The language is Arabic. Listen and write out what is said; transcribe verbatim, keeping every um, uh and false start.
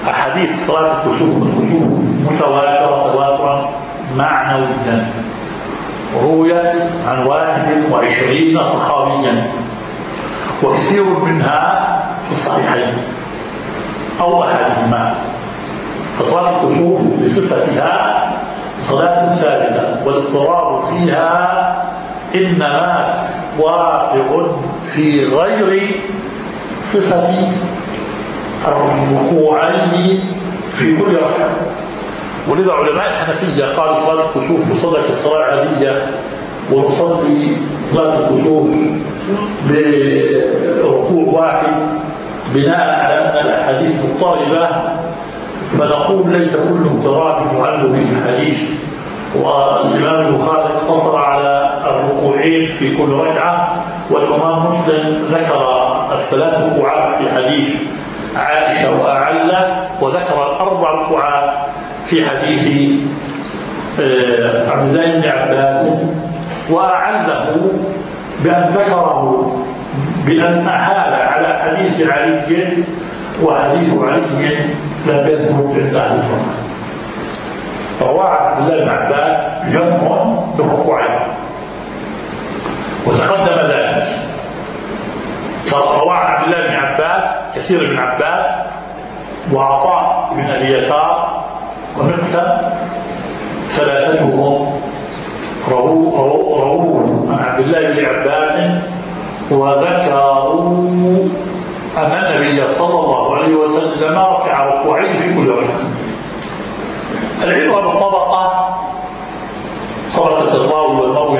أحاديث صلاة الكسوف والكسوف متواترة تواترا معنويا، رويت عن واحد وعشرين صحابيا، وكثير منها في الصحيحين أو أحدهما. فصلاة الكسوف بصفتها صلاة ثابتة، والاضطراب فيها إنما واقع في غير صفة الركوعين في كل ركعة. ولذا علماء الحنفية قالوا صلاة الكسوف بصدق الصلاة العادية، ونصلي صلاة الكسوف بركوع واحد بناء على أن الأحاديث مضطربة، فنقول ليس كل اضطراب يعل به الحديث. والإمام البخاري اقتصر على الركوعين في كل ركعة، والإمام مسلم ذكر الثلاث ركوعات في حديث عائشة وأعل، وذكر الأربع ركوعات في حديث عبد الله بن عباس، وأعله بأن ذكره بأن أحال على حديث علي، وحديث علي لم يثبت عند أهل السنة. روى عبد الله بن عباس جمع بركوعين وتقدم ذلك. فروى عبد الله بن عباس كثير بن عباس وعطاء بن أبي يسار ومقسم ثلاثتهم رووا عن عبد الله بن عباس، وذكروا أن النبي صلى الله عليه وسلم ركع ركوعين في كل ركعة. العلم بالطبقة طبقة الراوي والمروي